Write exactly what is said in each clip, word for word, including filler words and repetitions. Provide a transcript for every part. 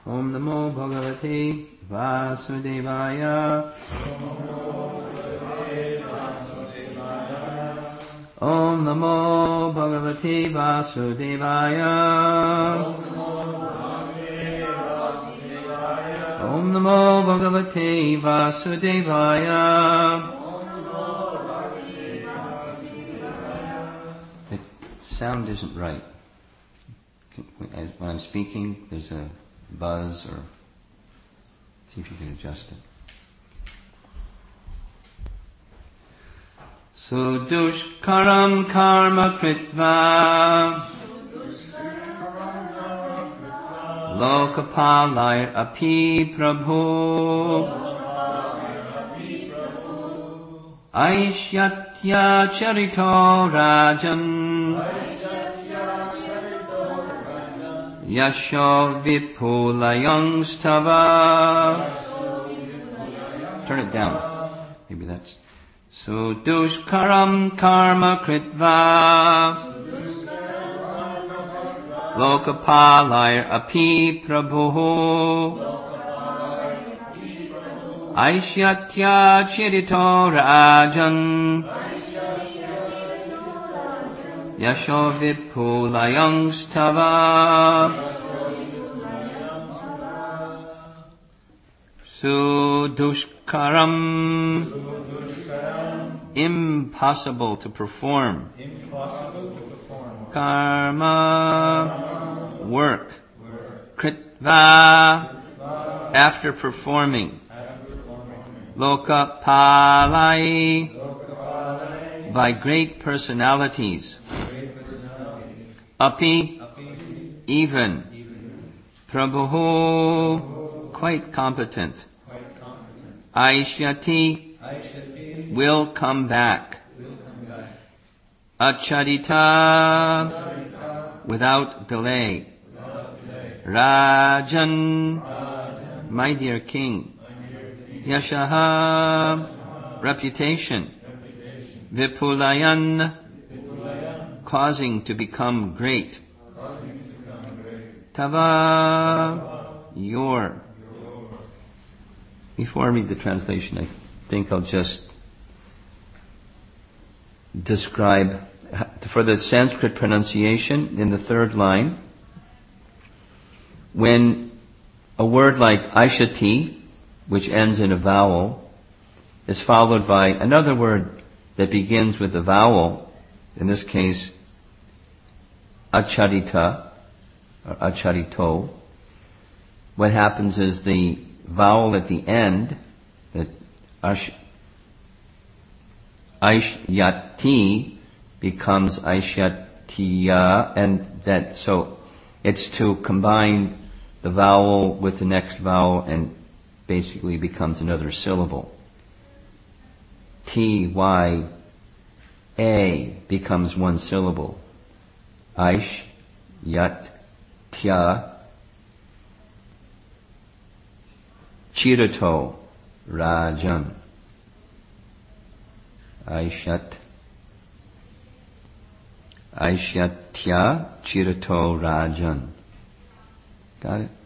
Om Namo Bhagavate Vasudevaya. Om Namo Bhagavate Vasudevaya. Om Namo Bhagavate Vasudevaya. The sound isn't right. When I'm speaking, there's a buzz, or see if you can adjust it. Sudushkaram karma kritva lokapalay api prabhu aishyatya charito rajan Yasho vipulayang stava. Turn it down. Maybe that's. Sudushkaram karma kritva lokapalay api prabhu aishyatya chirito rajan Yasho vipulayang stava. Sudushkaram. Impossible to perform. Karma. Work. Kritva. After performing. Lokapalai. By great personalities. Api, even. Prabhu, quite competent. Aishyati, will come back. Acharita, without delay. Rajan, my dear king. Yashaha, reputation. Vipulayan, causing to become great. Tava, your. Before I read the translation, I think I'll just describe, for the Sanskrit pronunciation in the third line, when a word like Aishati, which ends in a vowel, is followed by another word that begins with a vowel, in this case, acharita, or acharito, what happens is the vowel at the end, that ash, aishyati, becomes aishyatiya, and that, so it's to combine the vowel with the next vowel and basically becomes another syllable. T, Y, A becomes one syllable. Aish, Yat, Tya, Chirato, Rajan. Aishyat, Aishyatya, Chirato, Rajan. Got it?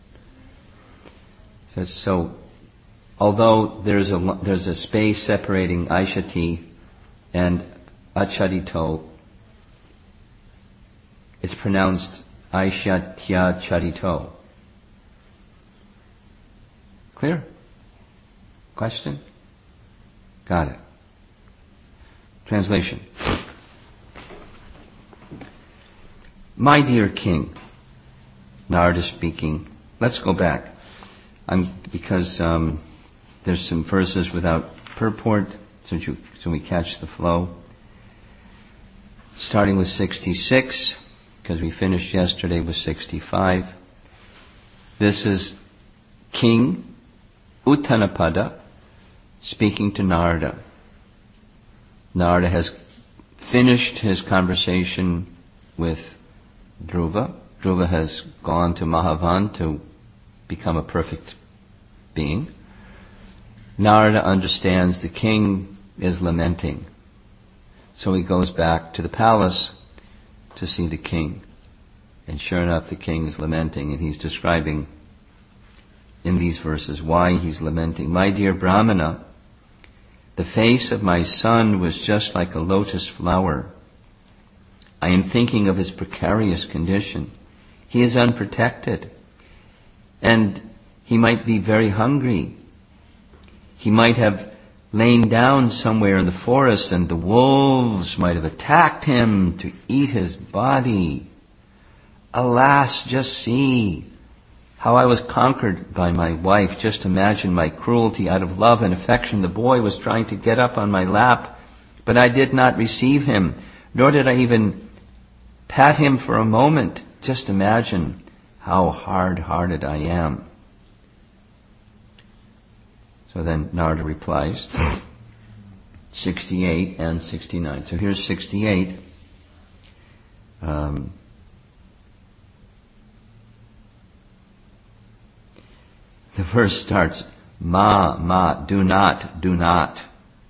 So, so although there's a, there's a space separating Aishati and Acharito, it's pronounced Aishyatya Charito. Clear? Question? Got it. Translation. My dear king, Narada speaking. Let's go back. I'm, because um, there's some verses without purport, so, you, so we catch the flow. Starting with sixty-six, because we finished yesterday with sixty-five. This is King Uttanapada speaking to Narada. Narada has finished his conversation with Dhruva. Dhruva has gone to Mahavan to become a perfect being. Narada understands the king is lamenting. So he goes back to the palace to see the king. And sure enough, the king is lamenting, and he's describing in these verses, why he's lamenting. My dear Brahmana, the face of my son was just like a lotus flower. I am thinking of his precarious condition. He is unprotected, and he might be very hungry. He might have lain down somewhere in the forest, and the wolves might have attacked him to eat his body. Alas, just see how I was conquered by my wife. Just imagine my cruelty. Out of love and affection, the boy was trying to get up on my lap, but I did not receive him, nor did I even pat him for a moment. Just imagine how hard-hearted I am. So then Narada replies, sixty-eight and sixty-nine. So here's sixty-eight. Um, the verse starts, Ma, Ma, do not, do not.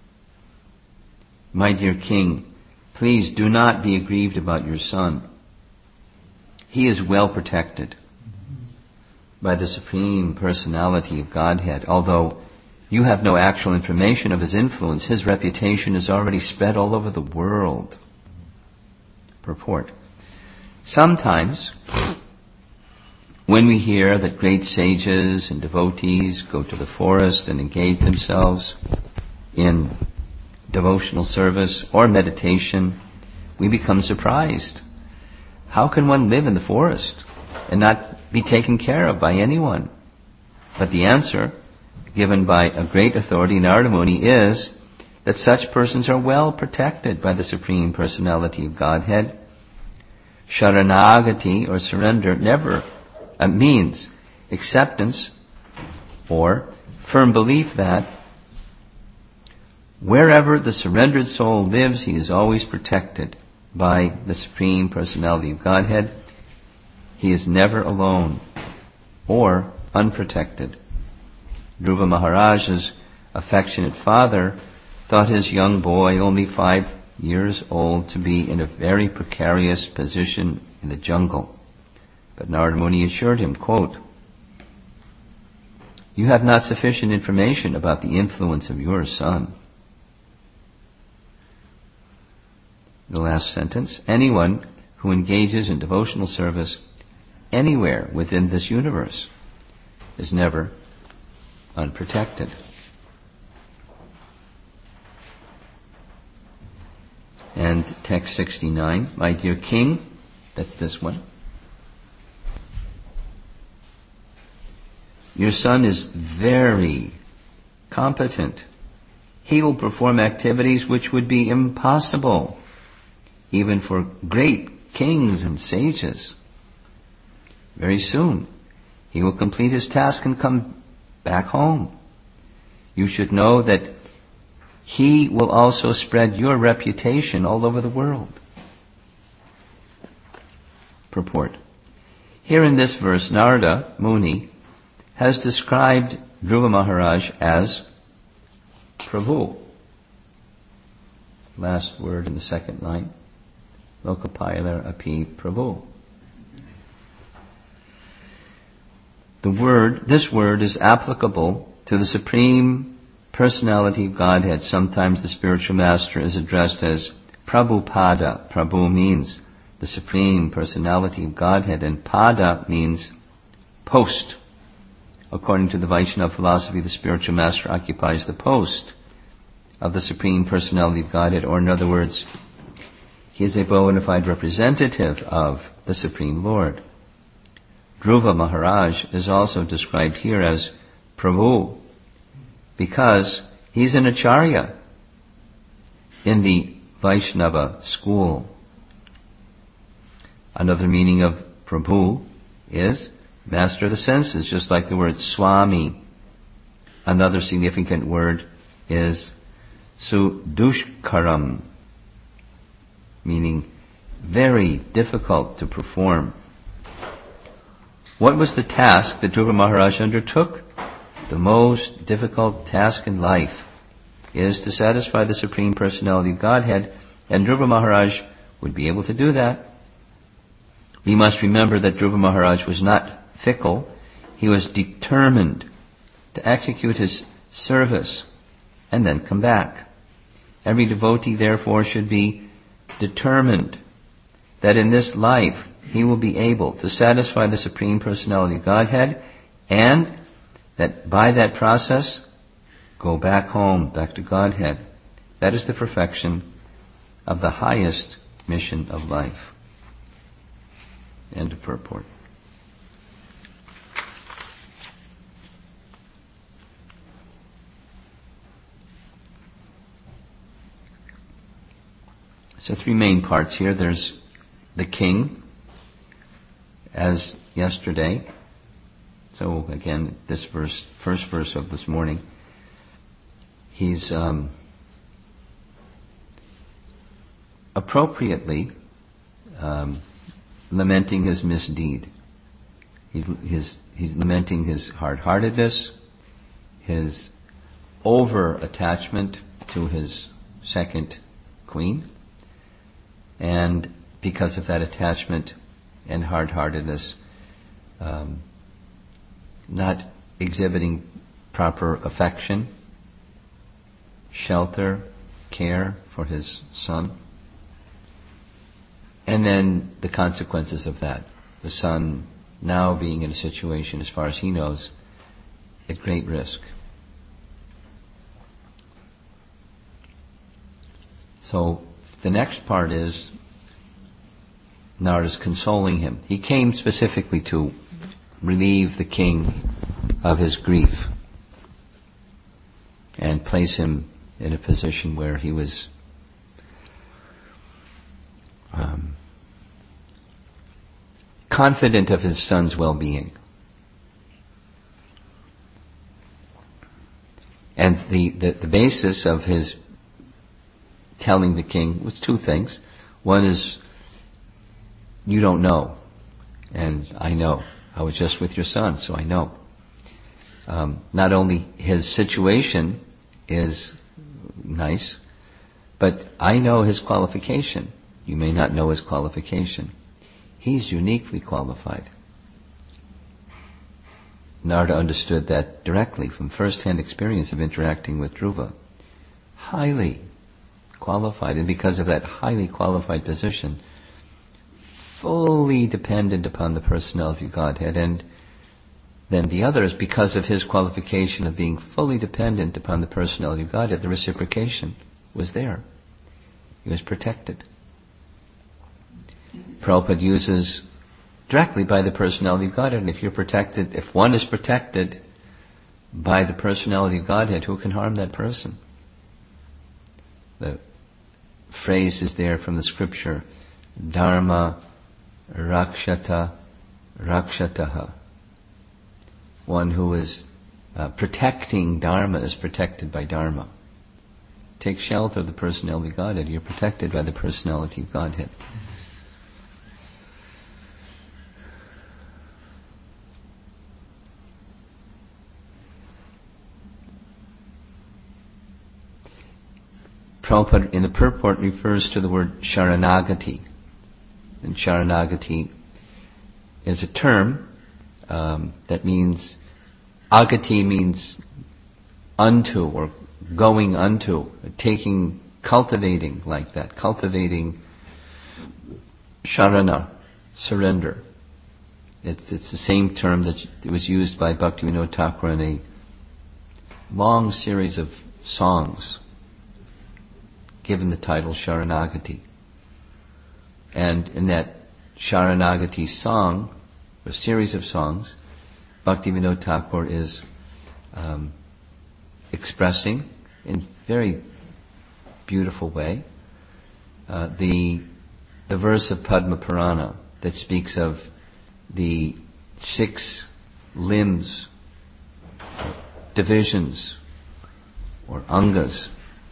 My dear king, please do not be aggrieved about your son. He is well protected by the Supreme Personality of Godhead. Although you have no actual information of his influence, his reputation is already spread all over the world. Purport. Sometimes, when we hear that great sages and devotees go to the forest and engage themselves in devotional service or meditation, we become surprised. How can one live in the forest and not be taken care of by anyone? But the answer, given by a great authority, Narada Muni, is that such persons are well protected by the Supreme Personality of Godhead. Sharanagati, or surrender, never uh, means acceptance or firm belief that wherever the surrendered soul lives, he is always protected by the Supreme Personality of Godhead. He is never alone or unprotected. Dhruva Maharaj's affectionate father thought his young boy, only five years old, to be in a very precarious position in the jungle. But Narada Muni assured him, quote, you have not sufficient information about the influence of your son. The last sentence, anyone who engages in devotional service anywhere within this universe is never unprotected. And text sixty-nine, my dear king, that's this one. Your son is very competent. He will perform activities which would be impossible even for great kings and sages. Very soon, he will complete his task and come back home. You should know that he will also spread your reputation all over the world. Purport. Here in this verse, Narada Muni has described Dhruva Maharaj as Prabhu. Last word in the second line. Lokapailar api Prabhu. The word, this word is applicable to the Supreme Personality of Godhead. Sometimes the spiritual master is addressed as Prabhupada. Prabhu means the Supreme Personality of Godhead, and Pada means post. According to the Vaishnava philosophy, the spiritual master occupies the post of the Supreme Personality of Godhead, or in other words, he is a bona fide representative of the Supreme Lord. Dhruva Maharaj is also described here as Prabhu because he's an acharya in the Vaishnava school. Another meaning of Prabhu is master of the senses, just like the word Swami. Another significant word is Sudushkaram, meaning very difficult to perform. What was the task that Dhruva Maharaj undertook? The most difficult task in life is to satisfy the Supreme Personality of Godhead, and Dhruva Maharaj would be able to do that. We must remember that Dhruva Maharaj was not fickle. He was determined to execute his service, and then come back. Every devotee, therefore, should be determined that in this life he will be able to satisfy the Supreme Personality of Godhead, and that by that process, go back home, back to Godhead. That is the perfection of the highest mission of life. End of purport. So three main parts here. There's the king, as yesterday. So again, this verse, first verse of this morning, he's um, appropriately um, lamenting his misdeed. He's, his, he's lamenting his hard-heartedness, his over-attachment to his second queen, and because of that attachment and hard-heartedness, um, not exhibiting proper affection, shelter, care for his son. And then the consequences of that. The son now being in a situation, as far as he knows, at great risk. So the next part is Narada's consoling him. He came specifically to relieve the king of his grief and place him in a position where he was um, confident of his son's well-being. And the, the, the basis of his telling the king was two things. One is, you don't know, and I know. I was just with your son, so I know. Um, not only his situation is nice, but I know his qualification. You may not know his qualification. He's uniquely qualified. Narada understood that directly from first-hand experience of interacting with Dhruva. Highly qualified, and because of that highly qualified position, fully dependent upon the personality of Godhead, and then the others, because of his qualification of being fully dependent upon the personality of Godhead, the reciprocation was there. He was protected. Prabhupada uses directly by the personality of Godhead, and if you're protected, if one is protected by the personality of Godhead, who can harm that person? The phrase is there from the scripture, Dharma Rakshata Rakshataha. One who is uh, protecting Dharma is protected by Dharma. Take shelter of the personality of Godhead, you're protected by the personality of Godhead. Prabhupada in the purport refers to the word Sharanagati. And Sharanagati is a term um, that means, agati means unto or going unto, taking, cultivating like that, cultivating sharana, surrender. It's, it's the same term that was used by Bhaktivinoda Thakur in a long series of songs given the title Sharanagati. And in that Sharanagati song, a series of songs, Bhaktivinoda Thakur is um, expressing in very beautiful way uh, the the verse of Padma Purana that speaks of the six limbs, divisions, or angas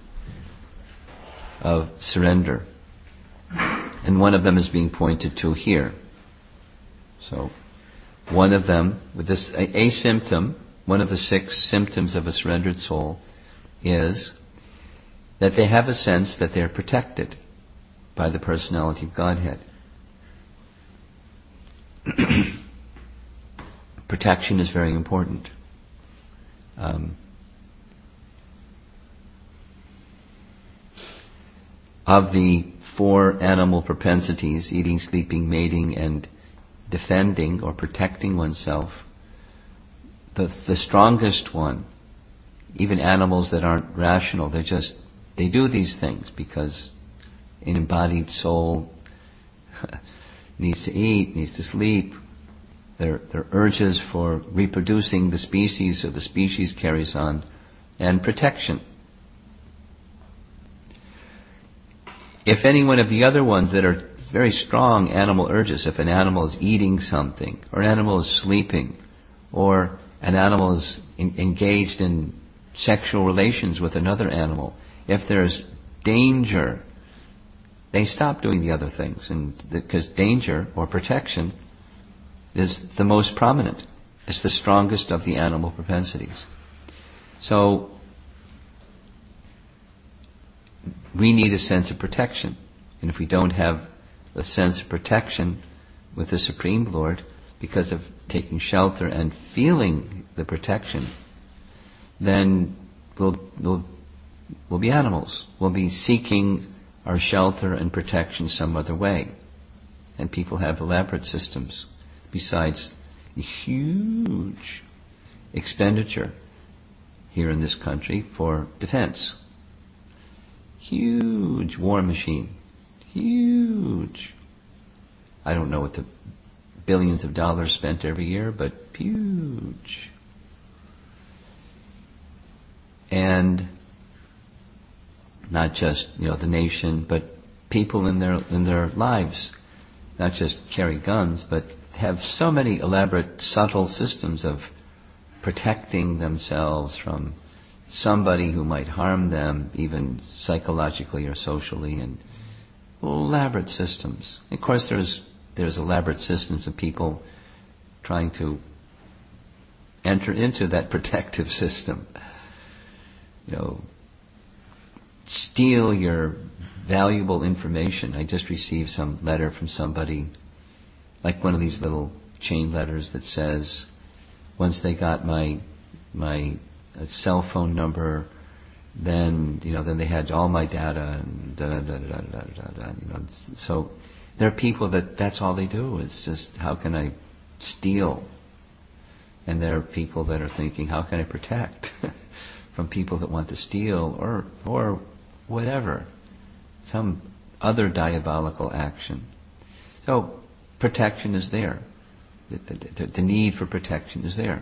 of surrender. And one of them is being pointed to here. So, one of them, with this, a, a symptom, one of the six symptoms of a surrendered soul is that they have a sense that they're protected by the personality of Godhead. Protection is very important. Um, of the four animal propensities, eating, sleeping, mating, and defending or protecting oneself, the, the strongest one, even animals that aren't rational, they just, they do these things because an embodied soul needs to eat, needs to sleep. Their, their urges for reproducing the species, so the species carries on, and protection. If any one of the other ones that are very strong animal urges, if an animal is eating something, or an animal is sleeping, or an animal is in, engaged in sexual relations with another animal, if there's danger, they stop doing the other things, and because danger or protection is the most prominent. It's the strongest of the animal propensities. So we need a sense of protection. And if we don't have a sense of protection with the Supreme Lord, because of taking shelter and feeling the protection, then we'll, we'll, we'll be animals. We'll be seeking our shelter and protection some other way. And people have elaborate systems, besides a huge expenditure here in this country for defense. Huge war machine. Huge. I don't know what the billions of dollars spent every year, but huge. And not just, you know, the nation, but people in their in their lives, not just carry guns, but have so many elaborate, subtle systems of protecting themselves from somebody who might harm them, even psychologically or socially, and elaborate systems. Of course, there's there's elaborate systems of people trying to enter into that protective system. You know, steal your valuable information. I just received some letter from somebody, like one of these little chain letters that says, once they got my my uh, cell phone number, then you know, then they had all my data and da da da da da da da. You know, so there are people that that's all they do. It's just, how can I steal? And there are people that are thinking, how can I protect from people that want to steal or or whatever, some other diabolical action. So protection is there. The, the, the need for protection is there.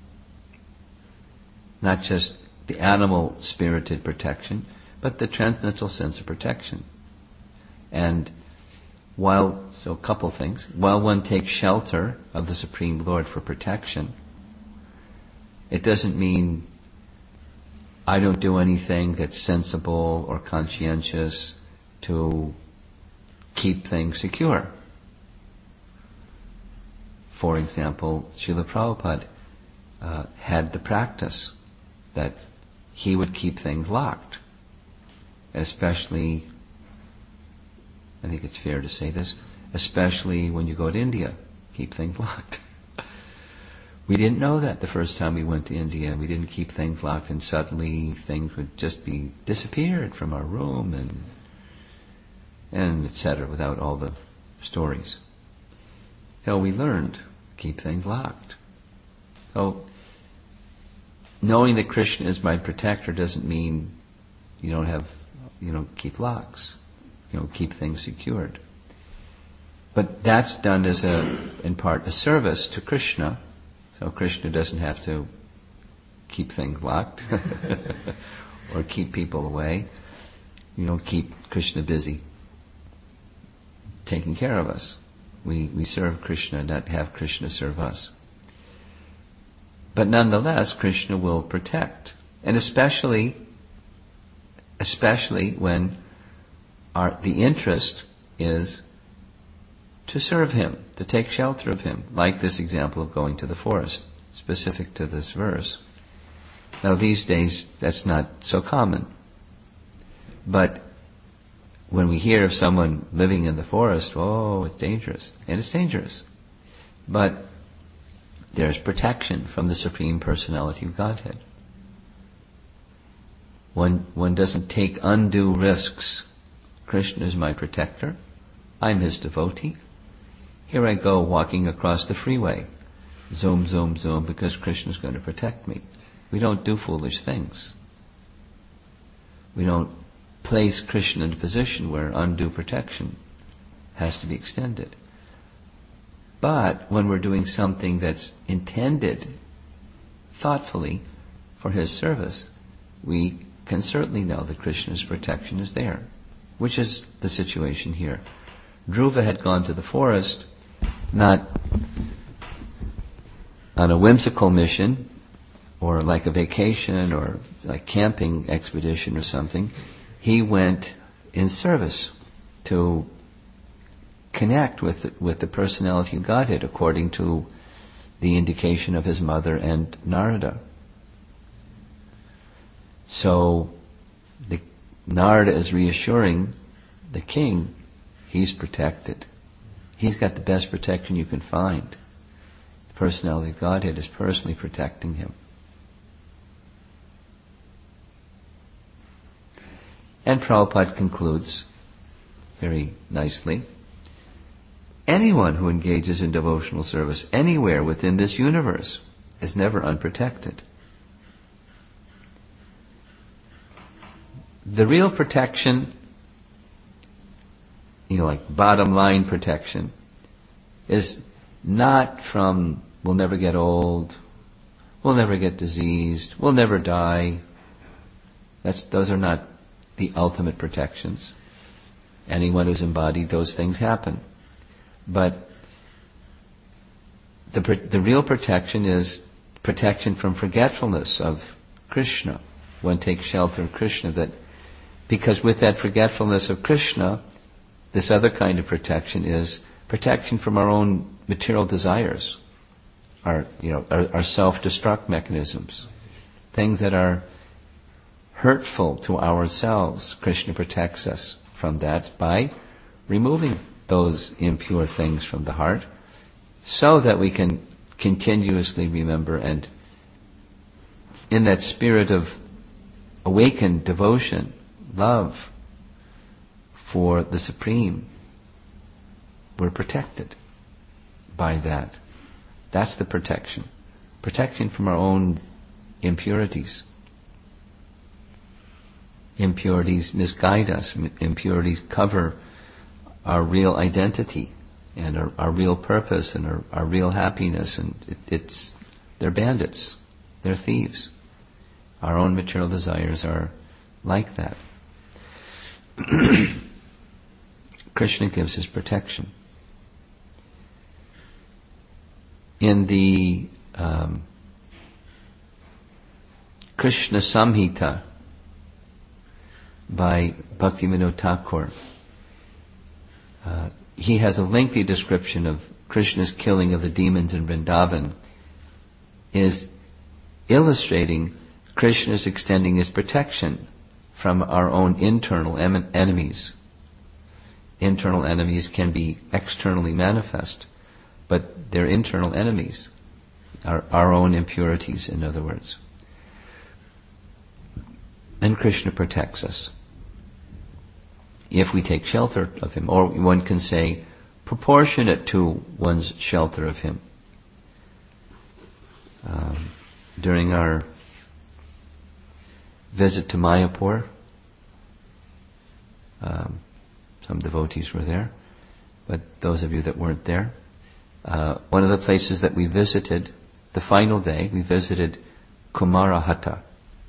Not just the animal-spirited protection, but the transcendental sense of protection. And while, so a couple things, while one takes shelter of the Supreme Lord for protection, it doesn't mean I don't do anything that's sensible or conscientious to keep things secure. For example, Srila Prabhupada uh, had the practice that he would keep things locked, especially, I think it's fair to say this, especially when you go to India, keep things locked. We didn't know that the first time we went to India. We didn't keep things locked, and suddenly things would just be disappeared from our room, and and et cetera, without all the stories. So we learned, keep things locked. So knowing that Krishna is my protector doesn't mean you don't have, you know, keep locks, you know, keep things secured. But that's done as a, in part, a service to Krishna. So Krishna doesn't have to keep things locked or keep people away. You know, keep Krishna busy taking care of us. We we serve Krishna, not have Krishna serve us. But nonetheless, Krishna will protect. And especially, especially when our, the interest is to serve Him, to take shelter of Him, like this example of going to the forest, specific to this verse. Now these days, that's not so common. But when we hear of someone living in the forest, oh, it's dangerous. And it's dangerous. But there's protection from the Supreme Personality of Godhead. One, one doesn't take undue risks. Krishna is my protector. I'm his devotee. Here I go walking across the freeway. Zoom, zoom, zoom, because Krishna's going to protect me. We don't do foolish things. We don't place Krishna in a position where undue protection has to be extended. But when we're doing something that's intended thoughtfully for his service, we can certainly know that Krishna's protection is there, which is the situation here. Dhruva had gone to the forest, not on a whimsical mission, or like a vacation, or like camping expedition or something. He went in service to connect with the, with the personality of Godhead, according to the indication of his mother and Narada. So the Narada is reassuring the king he's protected. He's got the best protection you can find. The personality of Godhead is personally protecting him. And Prabhupada concludes very nicely, anyone who engages in devotional service anywhere within this universe is never unprotected. The real protection, you know, like bottom line protection, is not from we'll never get old, we'll never get diseased, we'll never die. That's, those are not the ultimate protections. Anyone who's embodied those things happen. But the the real protection is protection from forgetfulness of Krishna. One takes shelter of Krishna, that because with that forgetfulness of Krishna, this other kind of protection is protection from our own material desires, our you know our, our self-destruct mechanisms, things that are hurtful to ourselves. Krishna protects us from that by removing those impure things from the heart, so that we can continuously remember, and in that spirit of awakened devotion, love for the Supreme, we're protected by that. That's the protection. Protection from our own impurities. Impurities misguide us. Impurities cover our real identity and our, our real purpose and our, our real happiness, and it, it's they're bandits, they're thieves. Our own material desires are like that. Krishna gives his protection. In the um, Krishna Samhita by Bhaktivinoda Thakur, Uh, he has a lengthy description of Krishna's killing of the demons in Vrindavan, is illustrating Krishna's extending his protection from our own internal em- enemies. Internal enemies can be externally manifest, but they're internal enemies, our, our own impurities, in other words. And Krishna protects us if we take shelter of him, or one can say proportionate to one's shelter of him. Um, during our visit to Mayapur, um, some devotees were there, but those of you that weren't there, uh, one of the places that we visited, the final day, we visited Kumarahata.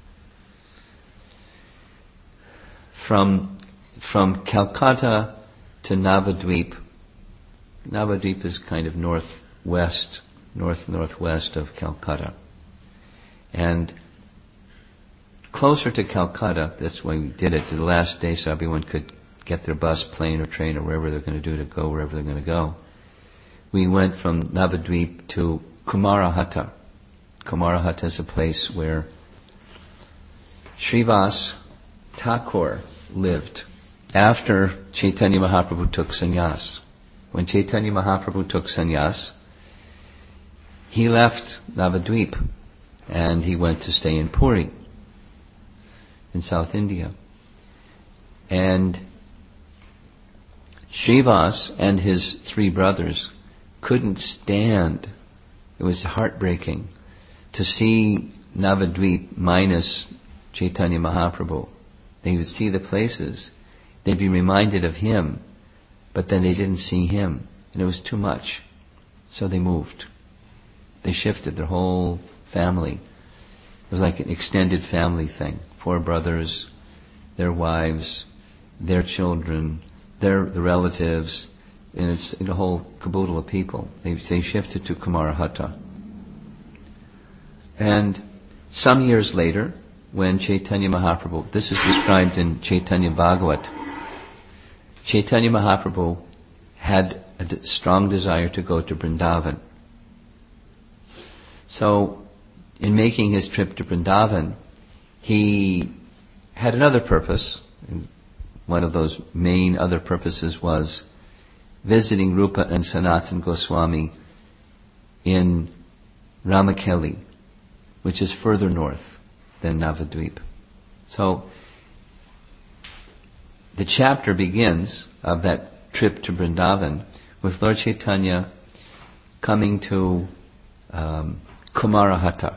From From Calcutta to Navadvip. Navadvip is kind of northwest, north-northwest of Calcutta. And closer to Calcutta, that's why we did it, to the last day, so everyone could get their bus, plane, or train, or wherever they're going to do to go wherever they're going to go. We went from Navadvip to Kumarahata. Kumarahata is a place where Srivas Thakur lived after Chaitanya Mahaprabhu took sannyas. When Chaitanya Mahaprabhu took sannyas, he left Navadvip and he went to stay in Puri. in South India. And Srivas and his three brothers couldn't stand, it was heartbreaking, to see Navadvip minus Chaitanya Mahaprabhu. They would see the places, they'd be reminded of him, but then they didn't see him, and it was too much. So they moved. They shifted their whole family. It was like an extended family thing. Four brothers, their wives, their children, their the relatives, and it's a whole caboodle of people. They, they shifted to Kumarahata. And some years later, when Chaitanya Mahaprabhu, this is described in Chaitanya Bhagavat, Chaitanya Mahaprabhu had a d- strong desire to go to Vrindavan. So, in making his trip to Vrindavan, he had another purpose. One of those main other purposes was visiting Rupa and Sanatan Goswami in Ramakeli, which is further north than Navadvip. So, the chapter begins of that trip to Vrindavan with Lord Chaitanya coming to um, Kumarahata.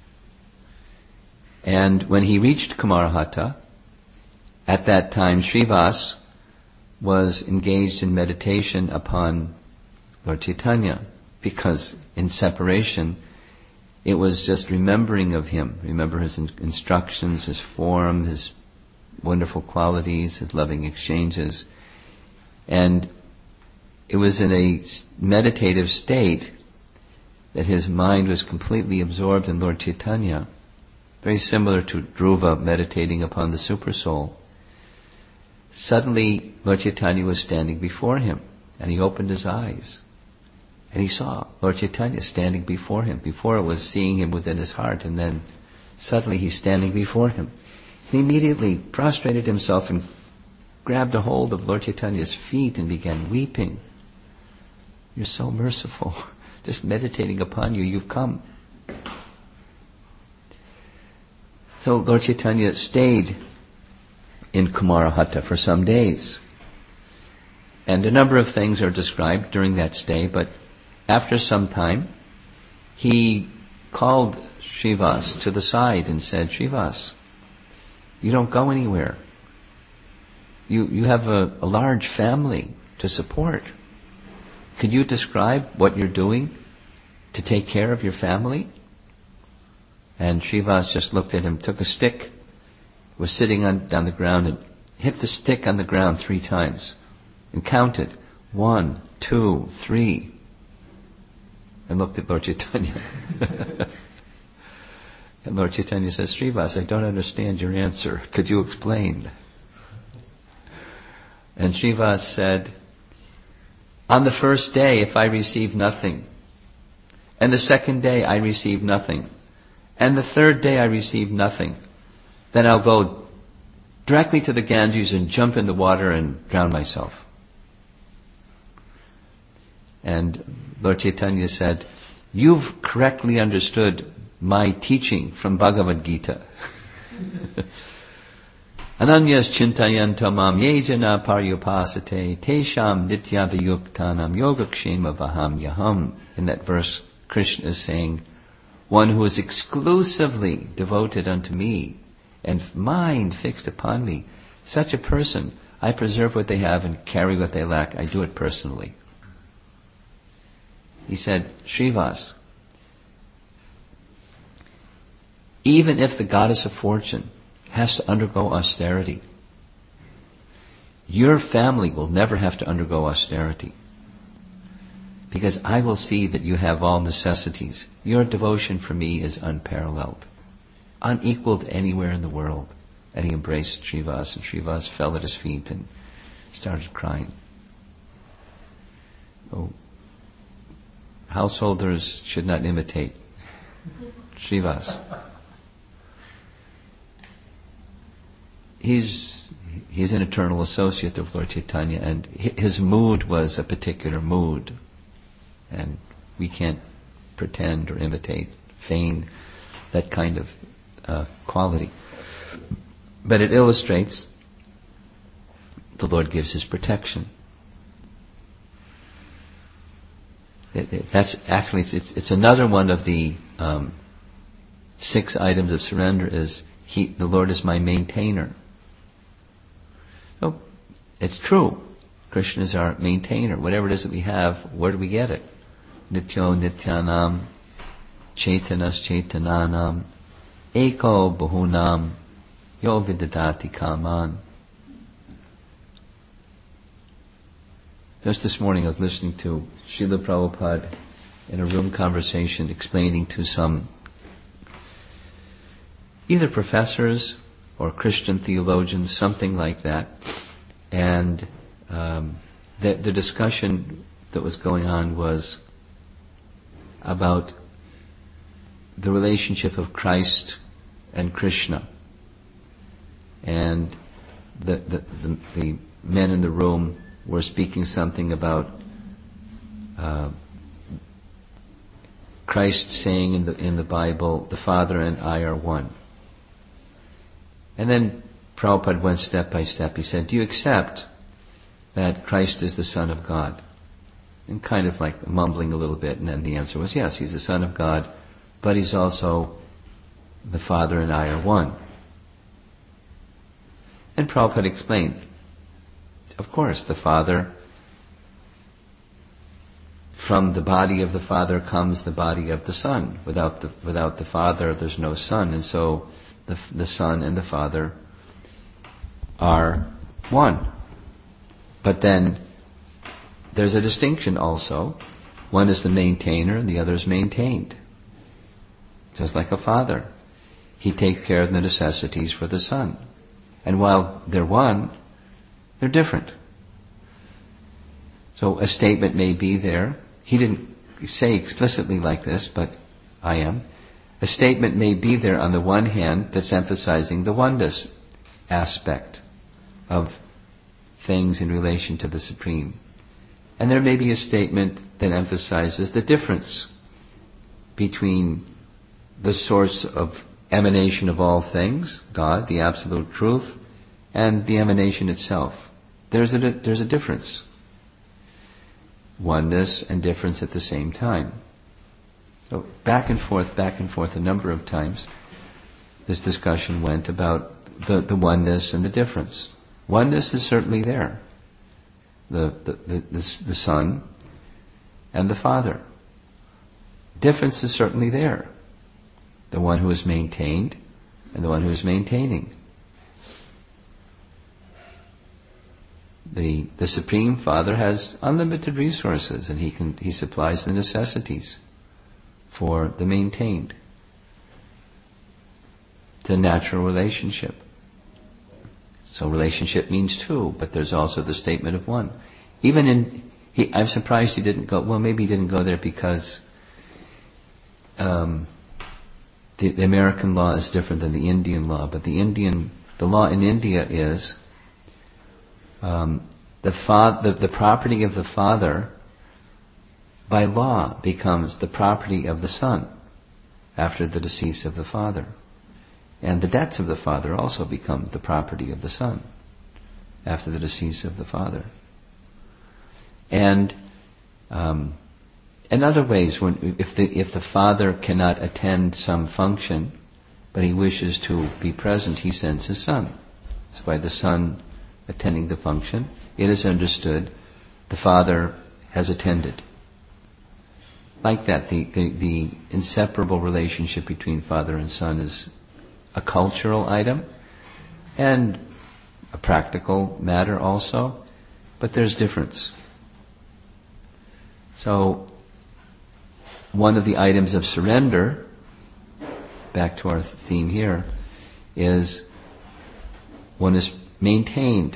And when he reached Kumarahata, at that time Srivas was engaged in meditation upon Lord Chaitanya, because in separation it was just remembering of him, remember his in- instructions, his form, his wonderful qualities, his loving exchanges. And it was in a meditative state that his mind was completely absorbed in Lord Chaitanya, very similar to Dhruva meditating upon the Supersoul. Suddenly, Lord Chaitanya was standing before him, and he opened his eyes, and he saw Lord Chaitanya standing before him. Before it was seeing him within his heart, and then suddenly he's standing before him. He immediately prostrated himself and grabbed a hold of Lord Chaitanya's feet and began weeping. You're so merciful. Just meditating upon you, you've come. So Lord Chaitanya stayed in Kumarahata for some days. And a number of things are described during that stay, but after some time, he called Srivas to the side and said, Srivas, you don't go anywhere. You you have a, a large family to support. Could you describe what you're doing to take care of your family? And Srivas just looked at him, took a stick, was sitting on, on the ground, and hit the stick on the ground three times, and counted, one, two, three, and looked at Lord Chaitanya. And Lord Chaitanya says, Srivas, I don't understand your answer. Could you explain? And Srivas said, on the first day, if I receive nothing, and the second day I receive nothing, and the third day I receive nothing, then I'll go directly to the Ganges and jump in the water and drown myself. And Lord Chaitanya said, you've correctly understood my teaching from Bhagavad Gita. Ananyas chintayanto mam yejana paryupasate tesham nityavayuktanam yogakshema vaham yaham. In that verse, Krishna is saying, one who is exclusively devoted unto me and mind fixed upon me, such a person, I preserve what they have and carry what they lack. I do it personally. He said, Srivas, even if the goddess of fortune has to undergo austerity, your family will never have to undergo austerity, because I will see that you have all necessities. Your devotion for me is unparalleled, unequaled anywhere in the world. And he embraced Srivas, and Srivas fell at his feet and started crying. Oh, householders should not imitate Srivas. He's he's an eternal associate of Lord Chaitanya, and his mood was a particular mood, and we can't pretend or imitate, feign that kind of uh, quality. but it illustrates the Lord gives His protection. It, it, that's actually, it's, it's, it's another one of the um, six items of surrender is, he, the Lord is my maintainer. So, it's true. Krishna is our maintainer. Whatever it is that we have, where do we get it? Nityo nityanam, chaitanas chaitananam, eko bahunam, yo vidadati kaman. Just this morning I was listening to Srila Prabhupada in a room conversation explaining to some either professors or Christian theologians, something like that. And um, the, the discussion that was going on was about the relationship of Christ and Krishna. And the, the, the, the men in the room were speaking something about uh, Christ saying in the in the Bible, the Father and I are one. And then Prabhupada went step by step. He said, do you accept that Christ is the Son of God? And kind of like mumbling a little bit, and then the answer was yes, He's the Son of God, but He's also the Father and I are one. And Prabhupada explained, of course, the Father, from the body of the Father comes the body of the Son. Without the without the Father, there's no Son, and so the the Son and the Father are one. But then there's a distinction also. One is the maintainer, and the other is maintained. Just like a father, he takes care of the necessities for the Son, and while they're one, they're different. So a statement may be there. He didn't say explicitly like this, but I am. A statement may be there on the one hand that's emphasizing the oneness aspect of things in relation to the Supreme. And there may be a statement that emphasizes the difference between the source of emanation of all things, God, the absolute truth, and the emanation itself. There's a, there's a difference. Oneness and difference at the same time. So back and forth, back and forth a number of times, this discussion went about the, the oneness and the difference. Oneness is certainly there. The, the, the, the, the Son and the Father. Difference is certainly there. The one who is maintained and the one who is maintaining. The, the Supreme Father has unlimited resources, and he can, he supplies the necessities for the maintained. It's a natural relationship. So relationship means two, but there's also the statement of one. Even in, he, I'm surprised he didn't go, well maybe he didn't go there because um, the, the American law is different than the Indian law, but the Indian, the law in India is Um, the, fa- the the property of the father, by law, becomes the property of the son after the decease of the father, and the debts of the father also become the property of the son after the decease of the father. And um, in other ways, when if the if the father cannot attend some function, but he wishes to be present, he sends his son. That's why the son attending the function, it is understood the Father has attended. Like that, the, the, the inseparable relationship between Father and Son is a cultural item and a practical matter also, but there's difference. So, one of the items of surrender, back to our theme here, is one is maintained.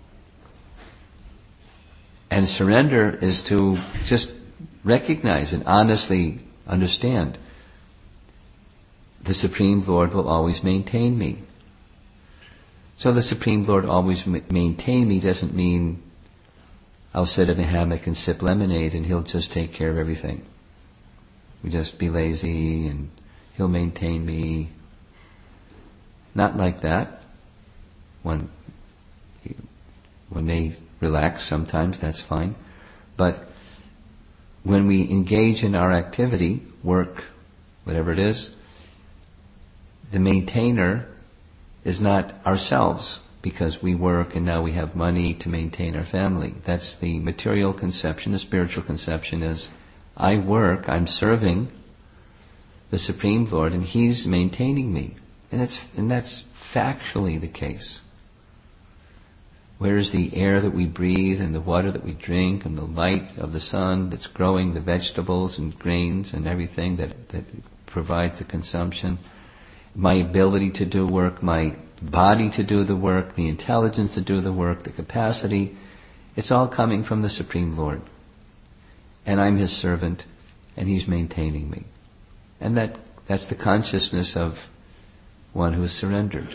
And surrender is to just recognize and honestly understand the Supreme Lord will always maintain me. So the Supreme Lord always ma- maintain me doesn't mean I'll sit in a hammock and sip lemonade and He'll just take care of everything. We just be lazy and He'll maintain me. Not like that. One, one may relax sometimes, that's fine. But when we engage in our activity, work, whatever it is, the maintainer is not ourselves, because we work and now we have money to maintain our family. That's the material conception. The spiritual conception is, I work, I'm serving the Supreme Lord, and He's maintaining me. And it's, and that's factually the case. Where is the air that we breathe and the water that we drink and the light of the sun that's growing the vegetables and grains and everything that, that provides the consumption? My ability to do work, my body to do the work, the intelligence to do the work, the capacity, it's all coming from the Supreme Lord. And I'm His servant, and He's maintaining me. And that, that's the consciousness of one who is surrendered.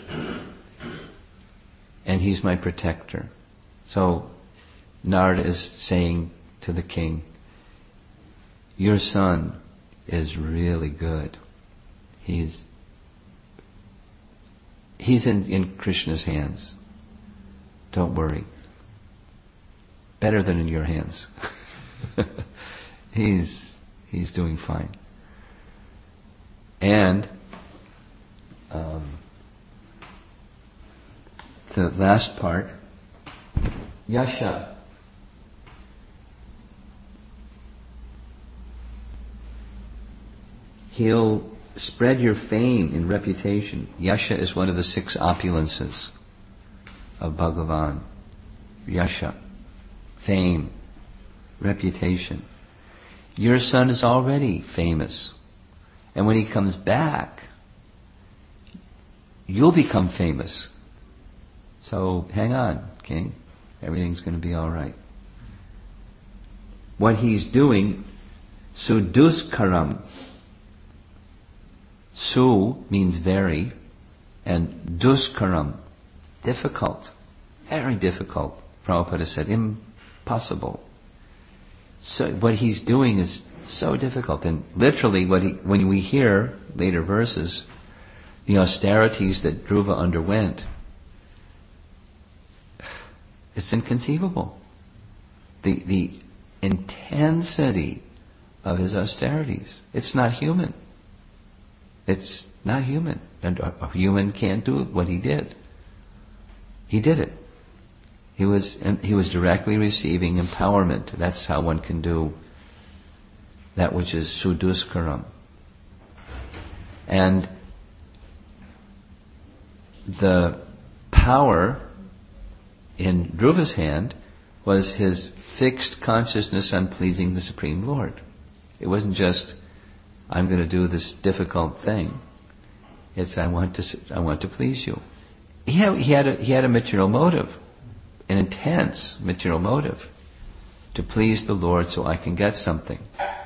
And He's my protector. So Narada is saying to the king, your son is really good. He's he's in, in Krishna's hands. Don't worry. Better than in your hands. he's he's doing fine. And um, the last part, Yasha. He'll spread your fame and reputation. Yasha is one of the six opulences of Bhagavan. Yasha, fame, reputation. Your son is already famous. And when he comes back, you'll become famous. So hang on, king. Everything's going to be all right. What he's doing, suduskaram. Su means very, and duskaram, difficult, very difficult. Prabhupada said, impossible. So what he's doing is so difficult. And literally, what he, when we hear later verses, the austerities that Dhruva underwent, it's inconceivable. The the intensity of his austerities. It's not human. It's not human. And a human can't do what he did. He did it. He was he was directly receiving empowerment. That's how one can do that which is suduskaram. And the power in Dhruva's hand was his fixed consciousness on pleasing the Supreme Lord. It wasn't just, I'm going to do this difficult thing. It's, I want to, I want to please you. He had, he had a, he had a material motive, an intense material motive, to please the Lord so I can get something.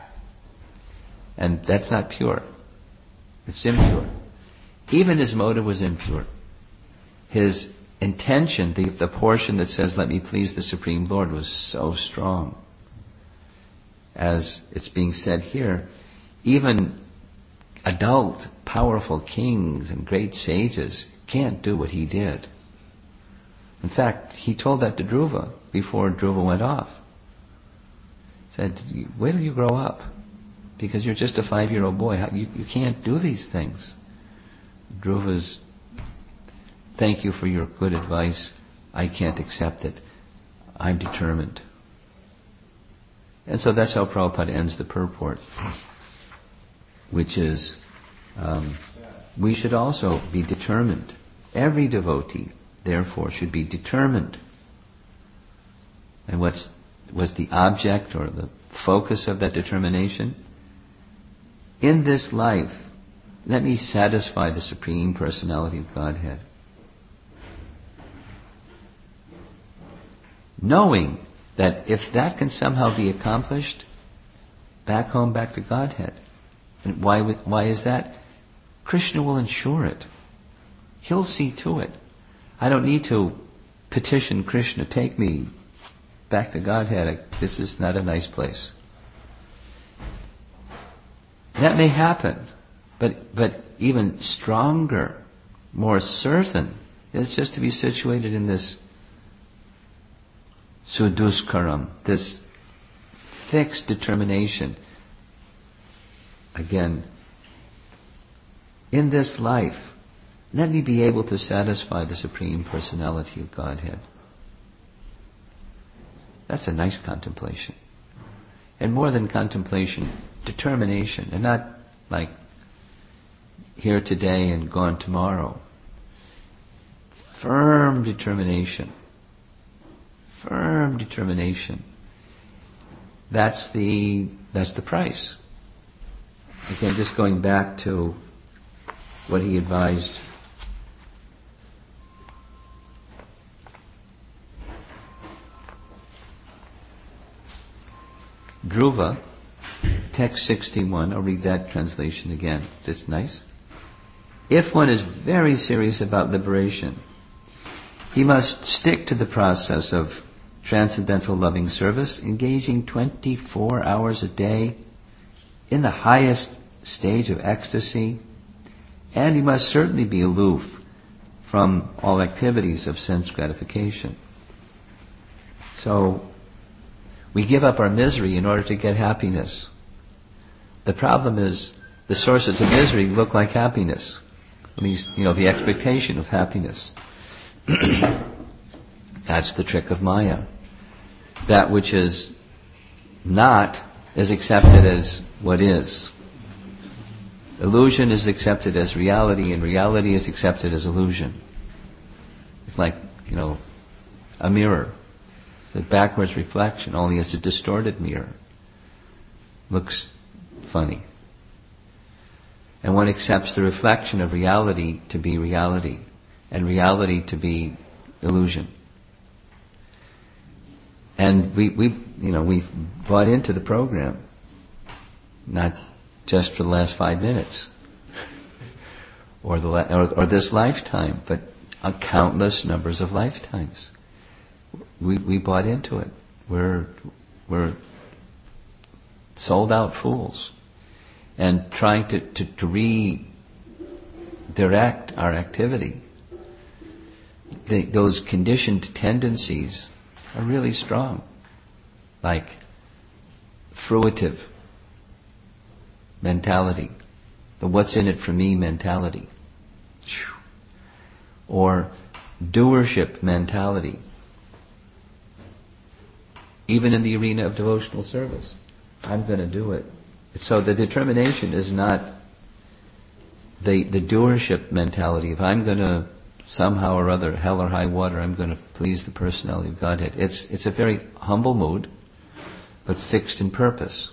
And that's not pure. It's impure. Even his motive was impure. His intention, the, the portion that says, let me please the Supreme Lord, was so strong. As it's being said here, even adult, powerful kings and great sages can't do what he did. In fact, he told that to Dhruva before Dhruva went off. He said, wait till you grow up, because you're just a five-year-old boy. You, you can't do these things. Dhruva's, thank you for your good advice. I can't accept it. I'm determined. And so that's how Prabhupada ends the purport, which is, um, we should also be determined. Every devotee, therefore, should be determined. And what's was the object or the focus of that determination? In this life, let me satisfy the Supreme Personality of Godhead. Knowing that if that can somehow be accomplished, back home, back to Godhead. And why, why is that? Krishna will ensure it. He'll see to it. I don't need to petition Krishna, take me back to Godhead. I, this is not a nice place. That may happen, but, but even stronger, more certain It's just to be situated in this suduskaram, this fixed determination. Again, in this life, let me be able to satisfy the Supreme Personality of Godhead. That's a nice contemplation. And more than contemplation, determination, and not like here today and gone tomorrow. Firm determination. Firm determination. That's the, that's the price. Again, just going back to what he advised Dhruva, text sixty-one, I'll read that translation again. It's nice. If one is very serious about liberation, he must stick to the process of transcendental loving service, engaging twenty-four hours a day in the highest stage of ecstasy, and he must certainly be aloof from all activities of sense gratification. So, we give up our misery in order to get happiness. The problem is, the sources of misery look like happiness. At least, you know, the expectation of happiness. That's the trick of Maya. That which is not is accepted as what is. Illusion is accepted as reality, and reality is accepted as illusion. It's like, you know, a mirror. It's a backwards reflection, only it's a distorted mirror. Looks funny. And one accepts the reflection of reality to be reality, and reality to be illusion. And we, we, you know, we've bought into the program, not just for the last five minutes, or the or, or this lifetime, but a countless numbers of lifetimes. We we bought into it. We're we're sold out fools, and trying to to, to redirect our activity. The, those conditioned tendencies are really strong, like fruitive mentality, the what's in it for me mentality, or doership mentality, even in the arena of devotional service. I'm going to do it. So the determination is not the the doership mentality. If I'm going to somehow or other, hell or high water, I'm going to please the personality of Godhead. It's it's a very humble mood, but fixed in purpose.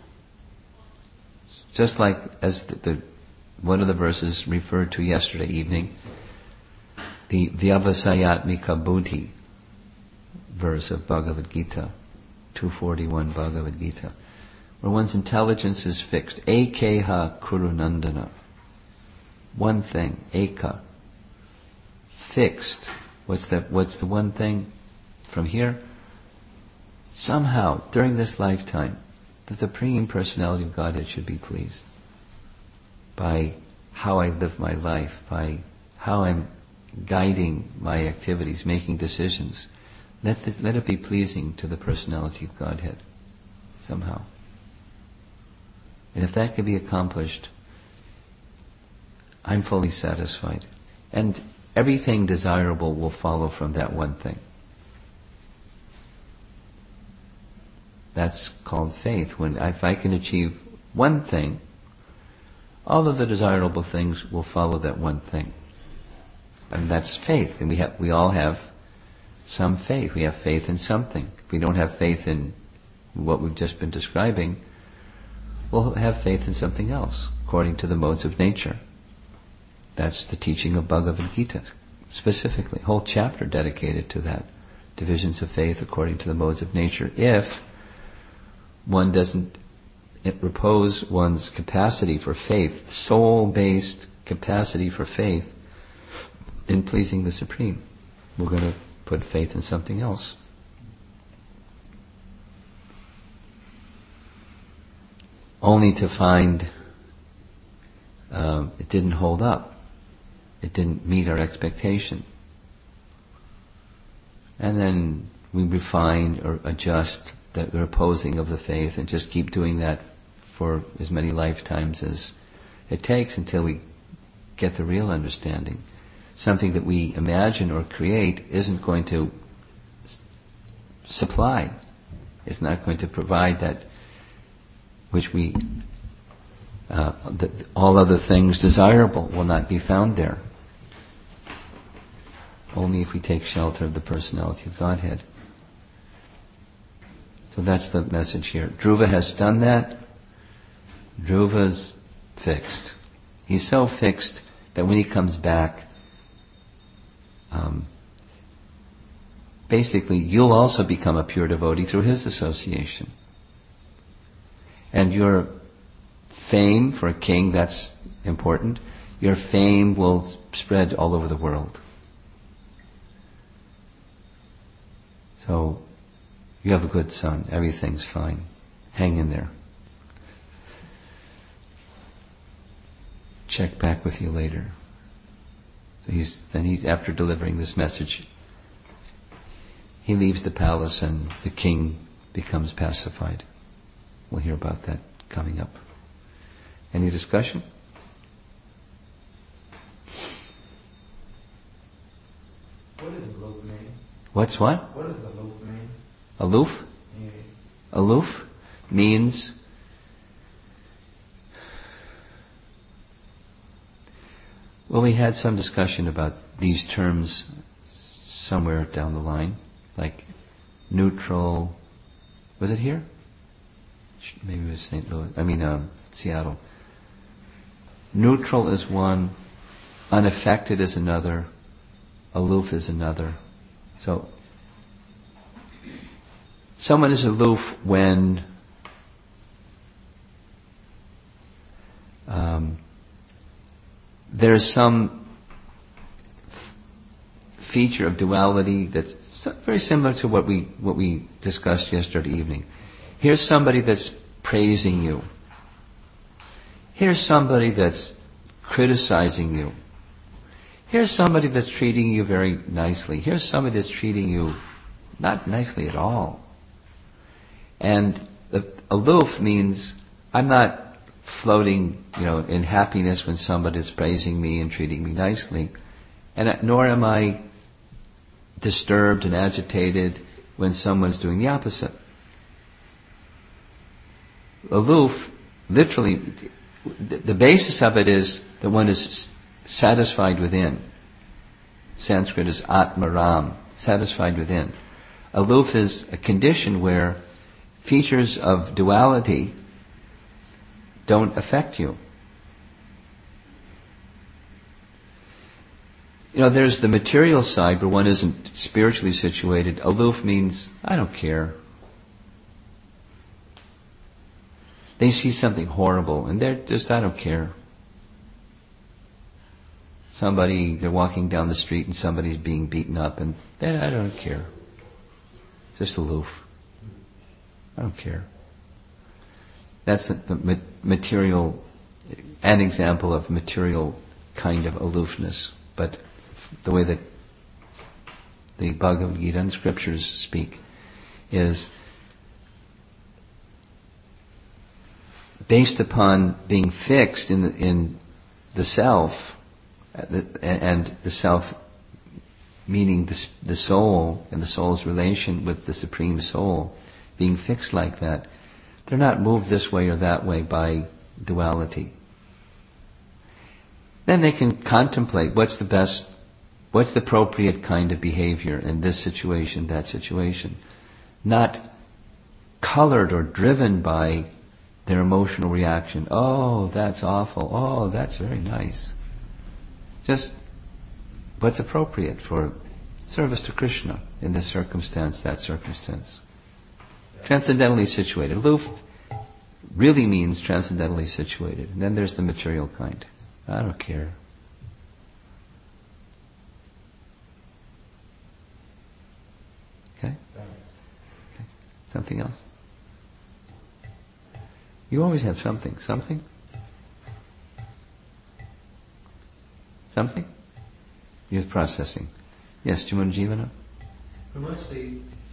Just like as the, the one of the verses referred to yesterday evening, the Vyavasayatmika Buddhi verse of Bhagavad Gita, two forty-one Bhagavad Gita, where one's intelligence is fixed. Ekeha Kurunandana. One thing, eka. Fixed. What's that? What's the one thing from here? Somehow, during this lifetime, that the Supreme Personality of Godhead should be pleased by how I live my life, by how I'm guiding my activities, making decisions. Let it, let it be pleasing to the Personality of Godhead, somehow. And if that can be accomplished, I'm fully satisfied. And everything desirable will follow from that one thing. That's called faith. When if I can achieve one thing, all of the desirable things will follow that one thing. And that's faith. And we have, we all have some faith. We have faith in something. If we don't have faith in what we've just been describing, we'll have faith in something else, according to the modes of nature. That's the teaching of Bhagavad Gita, specifically. A whole chapter dedicated to that. Divisions of faith according to the modes of nature. If one doesn't repose one's capacity for faith, soul-based capacity for faith, in pleasing the Supreme, we're going to put faith in something else. Only to find um, it didn't hold up. It didn't meet our expectation. And then we refine or adjust the, the opposing of the faith and just keep doing that for as many lifetimes as it takes until we get the real understanding. Something that we imagine or create isn't going to s- supply. It's not going to provide that which we, uh, the, all other things desirable will not be found there. Only if we take shelter of the personality of Godhead. So that's the message here. Dhruva has done that. Dhruva's fixed. He's so fixed that when he comes back, um, basically you'll also become a pure devotee through his association. And your fame for a king, that's important. Your fame will spread all over the world. So, you have a good son. Everything's fine. Hang in there. Check back with you later. So he's, then he, after delivering this message, he leaves the palace and the king becomes pacified. We'll hear about that coming up. Any discussion? What is aloof mean? What's what? What does aloof mean? Aloof? Yeah. Aloof means well, we had some discussion about these terms somewhere down the line, like neutral. Was it here? Maybe it was Saint Louis. I mean, um, Seattle. Neutral is one, unaffected is another, aloof is another. So, someone is aloof when um, there's some f- feature of duality that's very similar to what we what we discussed yesterday evening. Here's somebody that's praising you. Here's somebody that's criticizing you. Here's somebody that's treating you very nicely. Here's somebody that's treating you not nicely at all. And the aloof means I'm not floating, you know, in happiness when somebody's praising me and treating me nicely, and nor am I disturbed and agitated when someone's doing the opposite. Aloof, literally, the basis of it is that one is satisfied within. Sanskrit is atmaram, satisfied within. Aloof is a condition where features of duality don't affect you. You know, there's the material side where one isn't spiritually situated. Aloof means, I don't care. They see something horrible and they're just, I don't care. Somebody, they're walking down the street and somebody's being beaten up and they, I don't care. Just aloof. I don't care. That's the, the material, an example of material kind of aloofness. But the way that the Bhagavad Gita and scriptures speak is based upon being fixed in the, in the self, and the self meaning the, the soul and the soul's relation with the Supreme Soul, being fixed like that. They're not moved this way or that way by duality. Then they can contemplate what's the best, what's the appropriate kind of behavior in this situation, that situation. Not colored or driven by their emotional reaction. Oh, that's awful. Oh, that's very nice. Just what's appropriate for service to Krishna in this circumstance, that circumstance. Transcendentally situated. Aloof really means transcendentally situated. And then there's the material kind. I don't care. Okay? Okay. Something else? You always have something. Something? Something? You're processing. Yes, Juman Jivana? Pretty much they,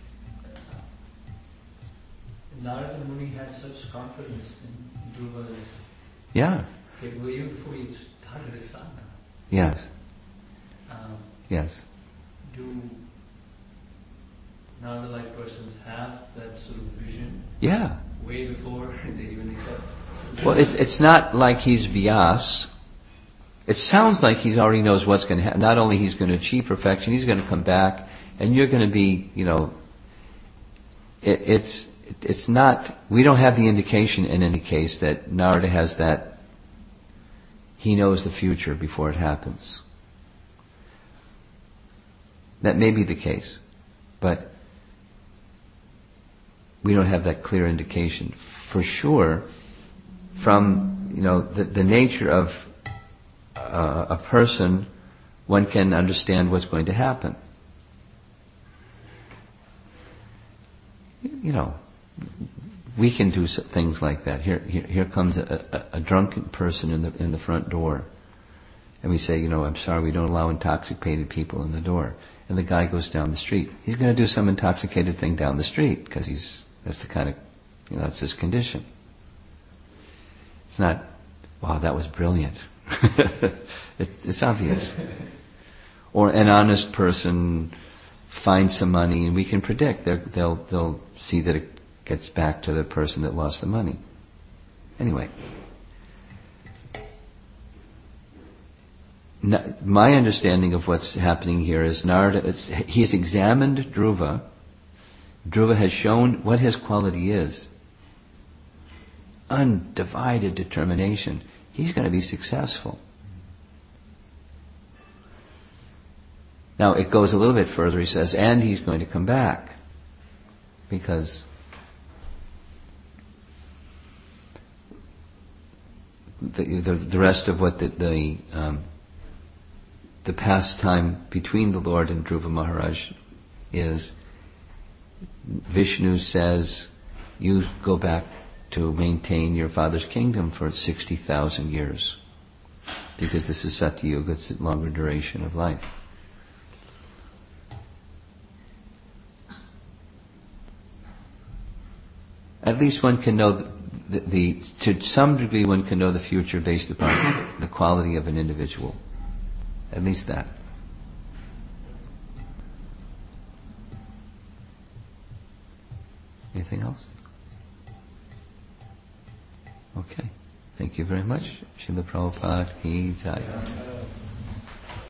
Narada Muni had such confidence in Dhruva's Yeah. capability even before he started his sadhana. Yes. Um, Yes. do Narada-like persons have that sort of vision Yeah. way before they even accept? Well, it's it's not like he's Vyas. It sounds like he already knows what's going to happen. Not only he's going to achieve perfection, he's going to come back, and you're going to be, you know. It, it's it's not. We don't have the indication in any case that Narada has that. He knows the future before it happens. That may be the case, but we don't have that clear indication. For sure, from, you know, the, the nature of uh, a person, one can understand what's going to happen. You know, we can do things like that. Here, here, here comes a, a, a drunken person in the in the front door, and we say, you know, I'm sorry, we don't allow intoxicated people in the door. And the guy goes down the street. He's going to do some intoxicated thing down the street because he's that's the kind of, you know, that's his condition. It's not, wow, that was brilliant. it, it's obvious. Or an honest person finds some money, and we can predict they'll they'll they'll see that it gets back to the person that lost the money. Anyway, my understanding of what's happening here is Narada, it's, he has examined Dhruva. Dhruva has shown what his quality is. Undivided determination. He's going to be successful. Now it goes a little bit further. He says, and he's going to come back. Because the, the, the rest of what the, the um, the pastime between the Lord and Dhruva Maharaj is, Vishnu says, you go back to maintain your father's kingdom for sixty thousand years. Because this is Satya Yuga, it's a longer duration of life. At least one can know the, the, the to some degree one can know the future based upon the quality of an individual. At least that. Anything else? Okay. Thank you very much. Srila Prabhupada ki jai.